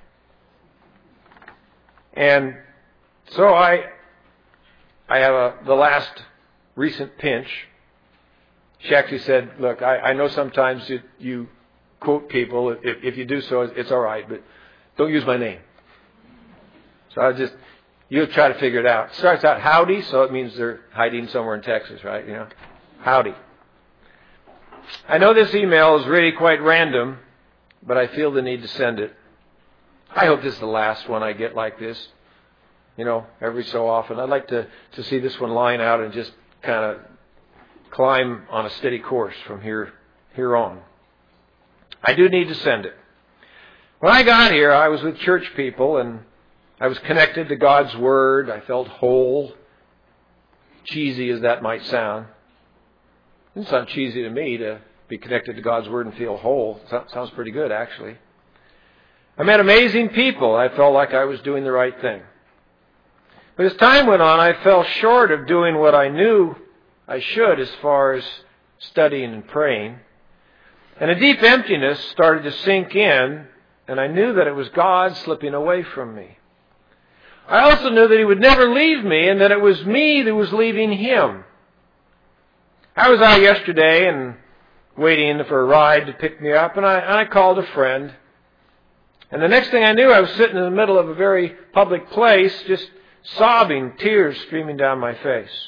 And so I have the last recent pinch. She actually said, look, I know sometimes you quote people. If you do so, it's all right, but don't use my name. So you'll try to figure it out. It starts out howdy, so it means they're hiding somewhere in Texas, right? Howdy. I know this email is really quite random, but I feel the need to send it. I hope this is the last one I get like this. Every so often. I'd like to see this one line out and just kind of climb on a steady course from here on. I do need to send it. When I got here, I was with church people, and I was connected to God's Word. I felt whole. Cheesy as that might sound. It doesn't sound cheesy to me to be connected to God's Word and feel whole. Sounds pretty good, actually. I met amazing people. I felt like I was doing the right thing. But as time went on, I fell short of doing what I knew I should as far as studying and praying. And a deep emptiness started to sink in, and I knew that it was God slipping away from me. I also knew that He would never leave me, and that it was me that was leaving Him. I was out yesterday and waiting for a ride to pick me up, and I called a friend. And the next thing I knew, I was sitting in the middle of a very public place, just sobbing, tears streaming down my face.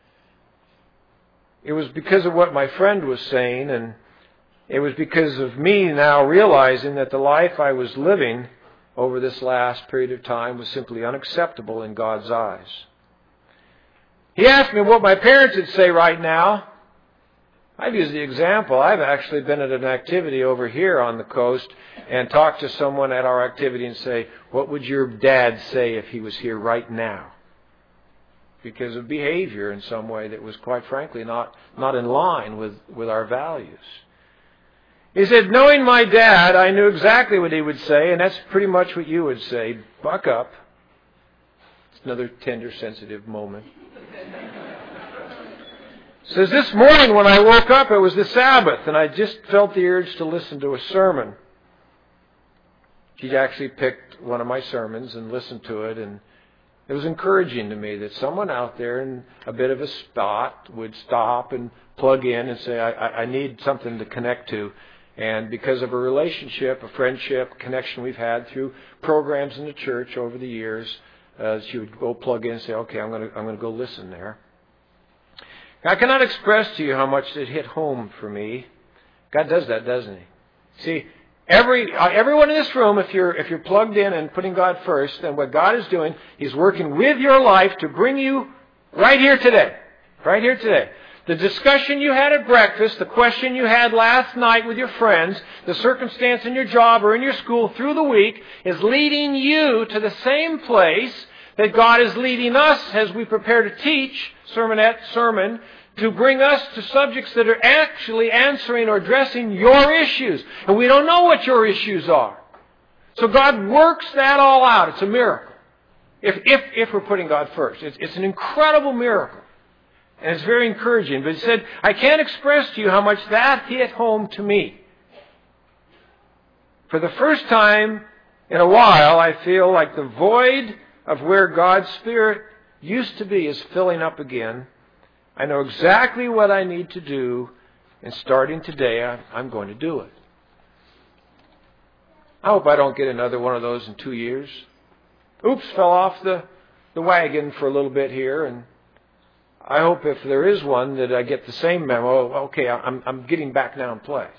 It was because of what my friend was saying, and it was because of me now realizing that the life I was living over this last period of time was simply unacceptable in God's eyes. He asked me what my parents would say right now. I've used the example. I've actually been at an activity over here on the coast and talked to someone at our activity and say, what would your dad say if he was here right now? Because of behavior in some way that was quite frankly not in line with our values. He said, knowing my dad, I knew exactly what he would say, and that's pretty much what you would say. Buck up. It's another tender, sensitive moment. Says, this morning when I woke up, it was the Sabbath, and I just felt the urge to listen to a sermon. She actually picked one of my sermons and listened to it, and it was encouraging to me that someone out there in a bit of a spot would stop and plug in and say, I need something to connect to. And because of a relationship, a friendship, a connection we've had through programs in the church over the years, she would go plug in and say, okay, I'm going to go listen there. I cannot express to you how much it hit home for me. God does that, doesn't He? See, everyone in this room, if you're plugged in and putting God first, then what God is doing, He's working with your life to bring you right here today. Right here today. The discussion you had at breakfast, the question you had last night with your friends, the circumstance in your job or in your school through the week is leading you to the same place that God is leading us as we prepare to teach sermon, to bring us to subjects that are actually answering or addressing your issues. And we don't know what your issues are. So God works that all out. It's a miracle. If we're putting God first. It's an incredible miracle. And it's very encouraging. But he said, I can't express to you how much that hit home to me. For the first time in a while, I feel like the void of where God's Spirit used to be is filling up again. I know exactly what I need to do, and starting today, I'm going to do it. I hope I don't get another one of those in 2 years. Oops, fell off the wagon for a little bit here, and I hope if there is one that I get the same memo. Okay, I'm getting back now in place.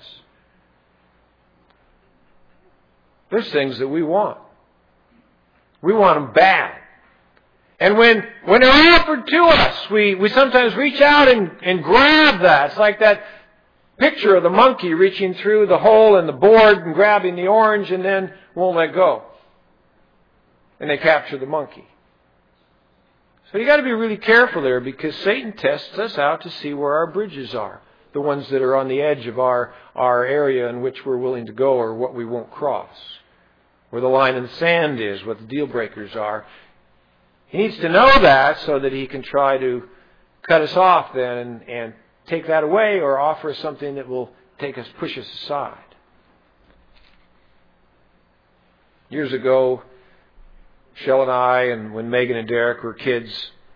There's things that we want. We want them bad. And when they're offered to us, we sometimes reach out and grab that. It's like that picture of the monkey reaching through the hole in the board and grabbing the orange and then won't let go. And they capture the monkey. So you got to be really careful there, because Satan tests us out to see where our bridges are. The ones that are on the edge of our area in which we're willing to go, or what we won't cross. Where the line in the sand is, what the deal breakers are. He needs to know that so that he can try to cut us off then and take that away, or offer us something that will push us aside. Years ago, Shell and I, and when Megan and Derek were kids,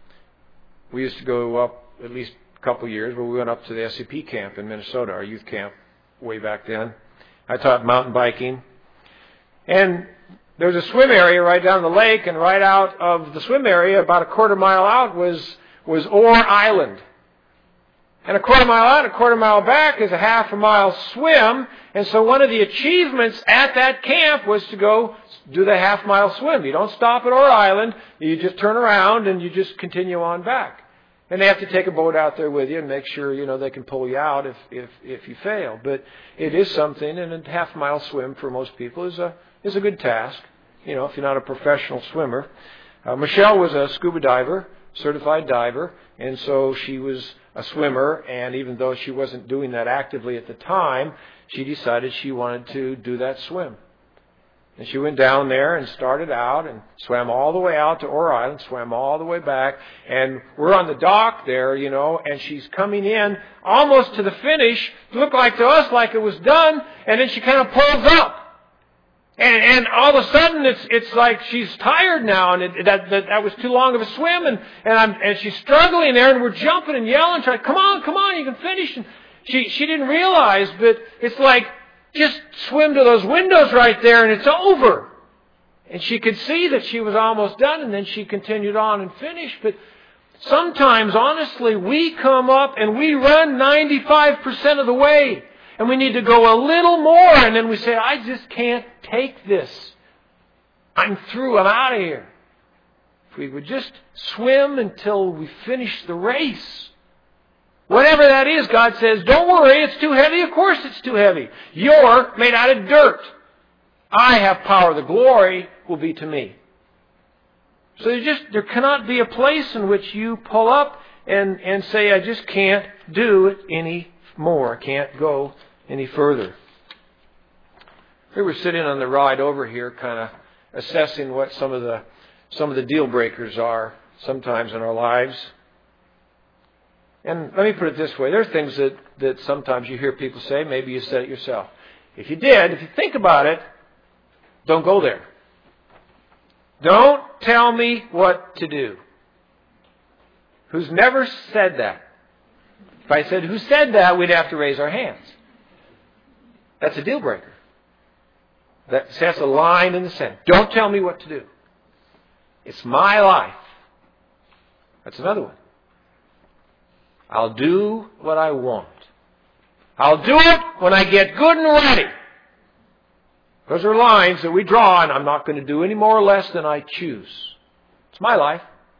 we used to go up at least a couple of years, but we went up to the SCP camp in Minnesota, our youth camp, way back then. I taught mountain biking. And there was a swim area right down the lake, and right out of the swim area, about a quarter mile out, was Orr Island. And a quarter mile out, a quarter mile back is a half a mile swim. And so one of the achievements at that camp was to go do the half mile swim. You don't stop at Orr Island. You just turn around and you just continue on back. And they have to take a boat out there with you and make sure, they can pull you out if you fail. But it is something, and a half mile swim for most people is a good task. If you're not a professional swimmer. Michelle was a scuba diver, certified diver, and so she was a swimmer, and even though she wasn't doing that actively at the time, she decided she wanted to do that swim. And she went down there and started out and swam all the way out to Orr Island, swam all the way back, and we're on the dock there, and she's coming in almost to the finish. It looked like to us like it was done, and then she kind of pulls up. And all of a sudden, it's like she's tired now, and that was too long of a swim, and she's struggling there, and we're jumping and yelling, trying, come on, you can finish. And she didn't realize, but it's like, just swim to those windows right there, and it's over. And she could see that she was almost done, and then she continued on and finished. But sometimes, honestly, we come up and we run 95% of the way. And we need to go a little more, and then we say, I just can't take this. I'm through. I'm out of here. If we would just swim until we finish the race. Whatever that is, God says, don't worry, it's too heavy. Of course it's too heavy. You're made out of dirt. I have power. The glory will be to me. So there cannot be a place in which you pull up and say, I just can't do it anymore. I can't go any further. We were sitting on the ride over here, kind of assessing what some of the deal breakers are sometimes in our lives. And let me put it this way. There are things that sometimes you hear people say, maybe you said it yourself. If you think about it, don't go there. Don't tell me what to do. Who's never said that? If I said, who said that, we'd have to raise our hands. That's a deal breaker. That's a line in the sand. Don't tell me what to do. It's my life. That's another one. I'll do what I want. I'll do it when I get good and ready. Those are lines that we draw, and I'm not going to do any more or less than I choose. It's my life.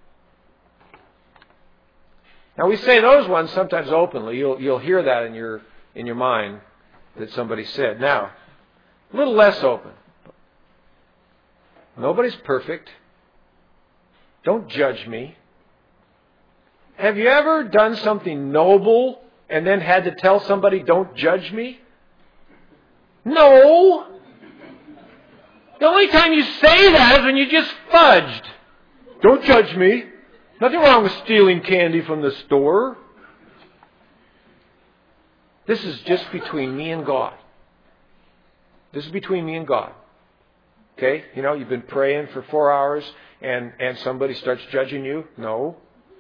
Now we say those ones sometimes openly. You'll hear that in your mind that somebody said. Now, a little less open. Nobody's perfect. Don't judge me. Have you ever done something noble and then had to tell somebody, don't judge me? No. The only time you say that is when you just fudged. Don't judge me. Nothing wrong with stealing candy from the store. This is just between me and God. This is between me and God. Okay? You know, you've been praying for 4 hours and somebody starts judging you. No.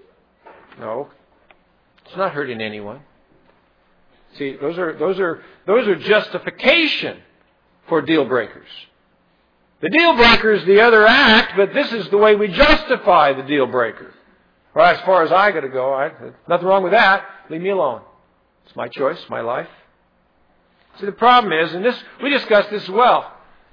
It's not hurting anyone. See, those are justification for deal breakers. The deal breaker is the other act, but this is the way we justify the deal breaker. Well, as far as I got to go, nothing wrong with that. Leave me alone. It's my choice, my life. See, the problem is, and we discussed this as well.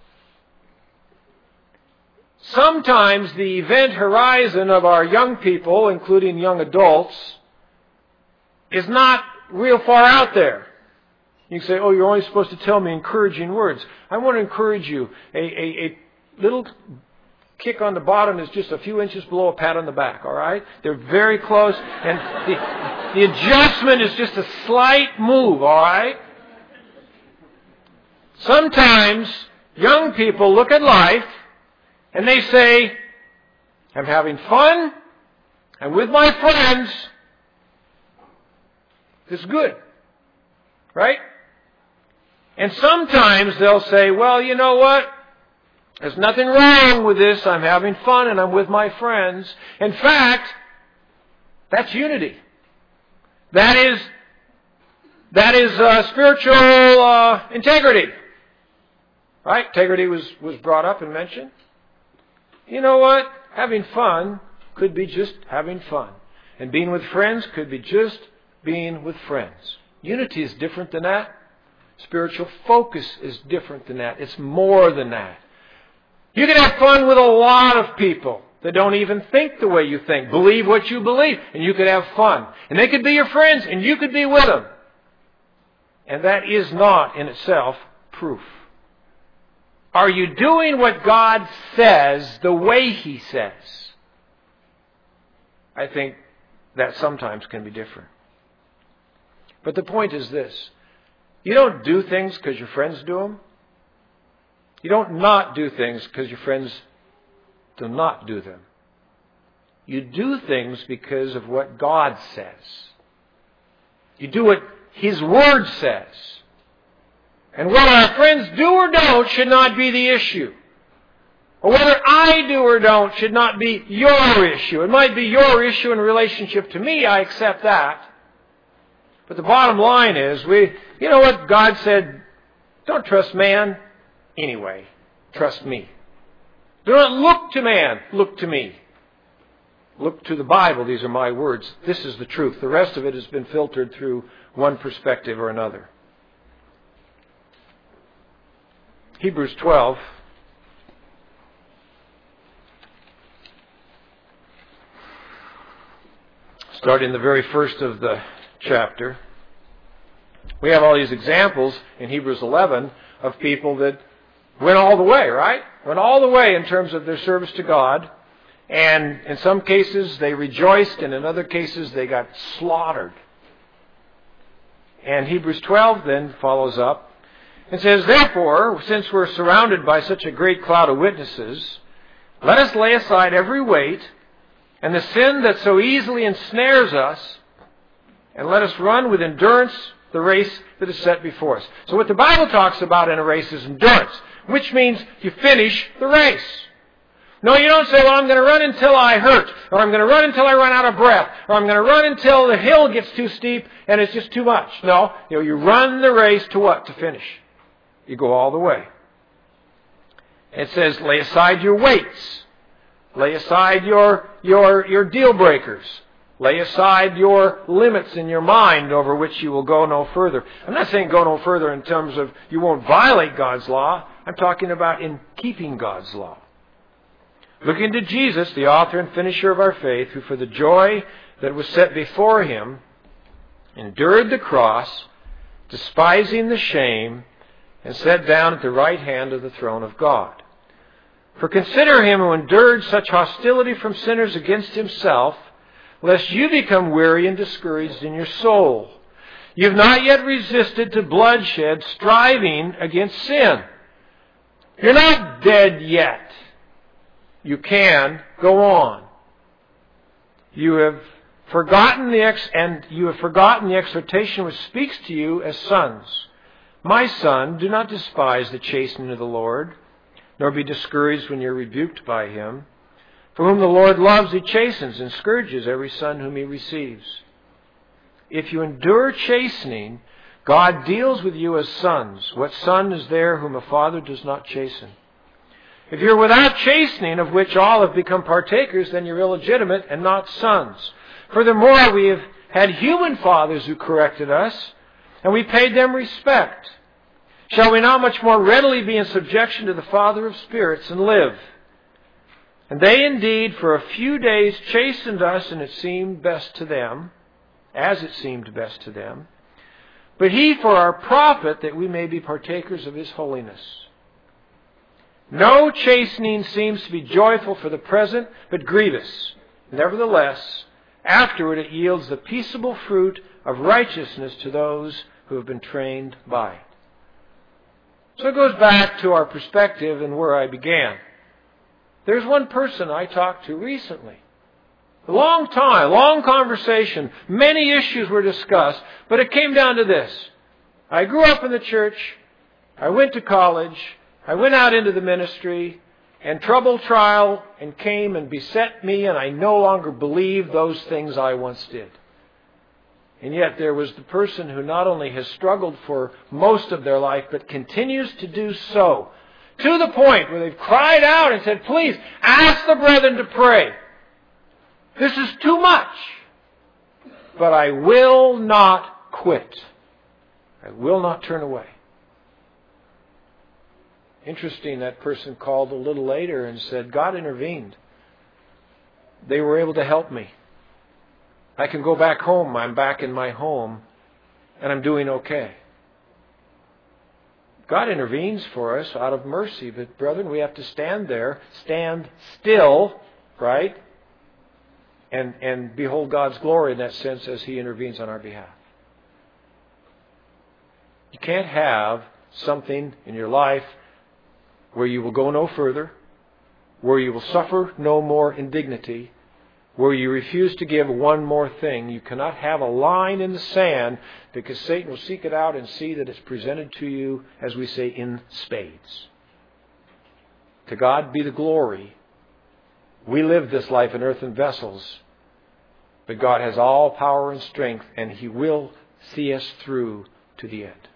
Sometimes the event horizon of our young people, including young adults, is not real far out there. You can say, oh, you're only supposed to tell me encouraging words. I want to encourage you. A little kick on the bottom is just a few inches below a pat on the back, all right? They're very close, and the adjustment is just a slight move, all right? Sometimes young people look at life and they say, I'm having fun, I'm with my friends, this is good, right? And sometimes they'll say, well, you know what? There's nothing wrong with this. I'm having fun and I'm with my friends. In fact, that's unity. That is spiritual integrity. Right? Integrity was brought up and mentioned. You know what? Having fun could be just having fun. And being with friends could be just being with friends. Unity is different than that. Spiritual focus is different than that. It's more than that. You can have fun with a lot of people that don't even think the way you think, believe what you believe, and you could have fun. And they could be your friends, and you could be with them. And that is not in itself proof. Are you doing what God says the way He says? I think that sometimes can be different. But the point is this. You don't do things because your friends do them. You don't not do things because your friends do not do them. You do things because of what God says. You do what His Word says. And whether our friends do or don't should not be the issue. Or whether I do or don't should not be your issue. It might be your issue in relationship to me. I accept that. But the bottom line is, you know what? God said, don't trust man. Anyway, trust me. Do not look to man. Look to me. Look to the Bible. These are my words. This is the truth. The rest of it has been filtered through one perspective or another. Hebrews 12. Starting the very first of the chapter. We have all these examples in Hebrews 11 of people that went all the way, right? Went all the way in terms of their service to God. And in some cases they rejoiced, and in other cases they got slaughtered. And Hebrews 12 then follows up and says, therefore, since we're surrounded by such a great cloud of witnesses, let us lay aside every weight and the sin that so easily ensnares us, and let us run with endurance the race that is set before us. So what the Bible talks about in a race is endurance, which means you finish the race. No, you don't say, well, I'm going to run until I hurt, or I'm going to run until I run out of breath, or I'm going to run until the hill gets too steep and it's just too much. No, you run the race to what? To finish. You go all the way. It says, lay aside your weights. Lay aside your deal breakers. Lay aside your limits in your mind over which you will go no further. I'm not saying go no further in terms of you won't violate God's law. I'm talking about in keeping God's law. Looking to Jesus, the author and finisher of our faith, who for the joy that was set before Him endured the cross, despising the shame, and sat down at the right hand of the throne of God. For consider him who endured such hostility from sinners against himself, lest you become weary and discouraged in your soul. You have not yet resisted to bloodshed, striving against sin. You're not dead yet. You can go on. You have forgotten the exhortation which speaks to you as sons. My son, do not despise the chastening of the Lord, nor be discouraged when you're rebuked by him. For whom the Lord loves, he chastens and scourges every son whom he receives. If you endure chastening, God deals with you as sons. What son is there whom a father does not chasten? If you're without chastening, of which all have become partakers, then you're illegitimate and not sons. Furthermore, we have had human fathers who corrected us, and we paid them respect. Shall we not much more readily be in subjection to the Father of spirits and live? And they indeed for a few days chastened us, and it seemed best to them, as it seemed best to them. But he for our profit, that we may be partakers of his holiness. No chastening seems to be joyful for the present, but grievous. Nevertheless, afterward it yields the peaceable fruit of righteousness to those who have been trained by it. So it goes back to our perspective and where I began. There's one person I talked to recently. A long time, long conversation. Many issues were discussed, but it came down to this. I grew up in the church. I went to college. I went out into the ministry, and trouble, trial, and came and beset me, and I no longer believed those things I once did. And yet there was the person who not only has struggled for most of their life, but continues to do so. To the point where they've cried out and said, please, ask the brethren to pray. This is too much. But I will not quit. I will not turn away. Interesting, that person called a little later and said, God intervened. They were able to help me. I can go back home. I'm back in my home, and I'm doing okay. God intervenes for us out of mercy, but brethren, we have to stand there, stand still, right? And behold God's glory in that sense as he intervenes on our behalf. You can't have something in your life where you will go no further, where you will suffer no more indignity, where you refuse to give one more thing. You cannot have a line in the sand, because Satan will seek it out and see that it's presented to you, as we say, in spades. To God be the glory. We live this life in earthen vessels, but God has all power and strength, and he will see us through to the end.